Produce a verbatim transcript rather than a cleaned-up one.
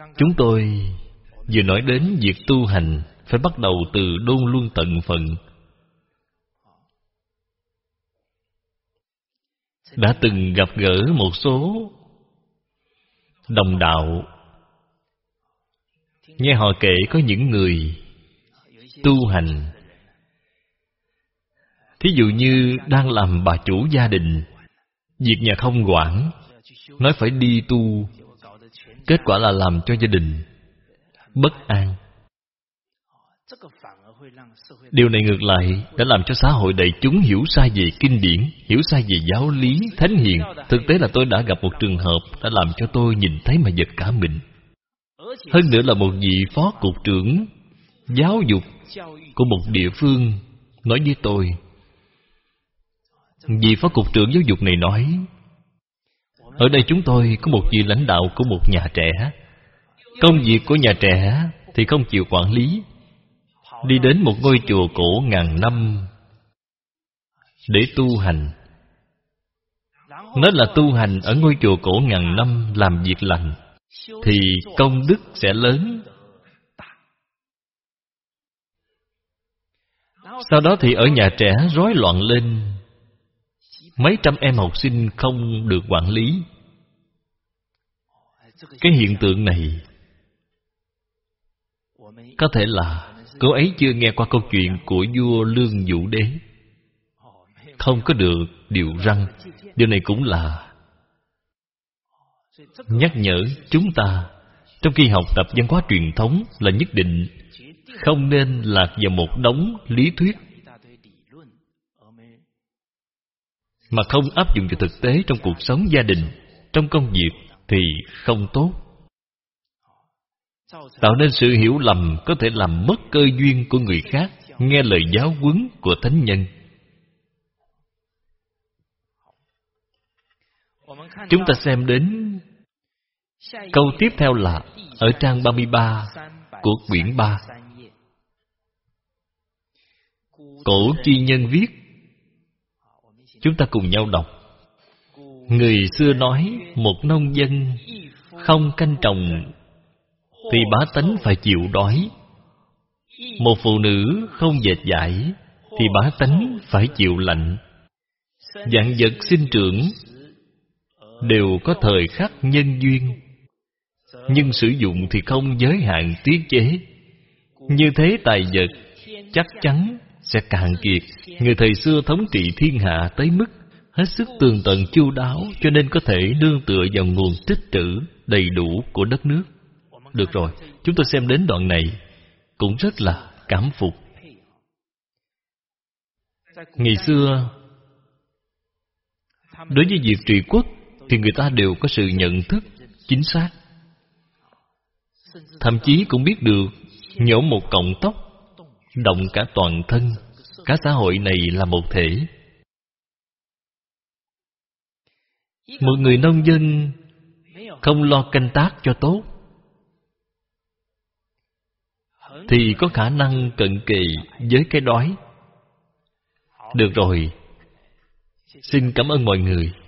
Chúng tôi vừa nói đến việc tu hành phải bắt đầu từ đôn luân tận phận. Đã từng gặp gỡ một số đồng đạo, nghe họ kể có những người tu hành, thí dụ như đang làm bà chủ gia đình, việc nhà không quản, nói phải đi tu, kết quả là làm cho gia đình bất an. Điều này ngược lại đã làm cho xã hội đại chúng hiểu sai về kinh điển, hiểu sai về giáo lý thánh hiền. Thực tế là tôi đã gặp một trường hợp đã làm cho tôi nhìn thấy mà giật cả mình. Hơn nữa là một vị phó cục trưởng giáo dục của một địa phương nói với tôi. Vị phó cục trưởng giáo dục này nói, ở đây chúng tôi có một vị lãnh đạo của một nhà trẻ. Công việc của nhà trẻ thì không chịu quản lý, đi đến một ngôi chùa cổ ngàn năm để tu hành. Nói là tu hành ở ngôi chùa cổ ngàn năm làm việc lành thì công đức sẽ lớn. Sau đó thì ở nhà trẻ rối loạn lên, mấy trăm em học sinh không được quản lý. Cái hiện tượng này có thể là cô ấy chưa nghe qua câu chuyện của vua Lương Vũ Đế, không có được điều răn. Điều này cũng là nhắc nhở chúng ta trong khi học tập văn hóa truyền thống là nhất định không nên lạc vào một đống lý thuyết mà không áp dụng vào thực tế trong cuộc sống gia đình, trong công việc thì không tốt. Tạo nên sự hiểu lầm có thể làm mất cơ duyên của người khác nghe lời giáo huấn của thánh nhân. Chúng ta xem đến câu tiếp theo là ở trang ba mươi ba của quyển ba. Cổ chi nhân viết, chúng ta cùng nhau đọc. Người xưa nói, một nông dân không canh trồng thì bá tánh phải chịu đói. Một phụ nữ không dệt vải thì bá tánh phải chịu lạnh. Vạn vật sinh trưởng đều có thời khắc nhân duyên, nhưng sử dụng thì không giới hạn tiết chế. Như thế tài vật chắc chắn sẽ cạn kiệt. Người thời xưa thống trị thiên hạ tới mức hết sức tường tận chu đáo, cho nên có thể nương tựa vào nguồn tích trữ đầy đủ của đất nước. Được rồi, chúng tôi xem đến đoạn này cũng rất là cảm phục. Ngày xưa, đối với việc trị quốc thì người ta đều có sự nhận thức chính xác, thậm chí cũng biết được nhổ một cọng tóc động cả toàn thân, cả xã hội này là một thể. Một người nông dân không lo canh tác cho tốt thì có khả năng cận kề với cái đói. Được rồi, xin cảm ơn mọi người.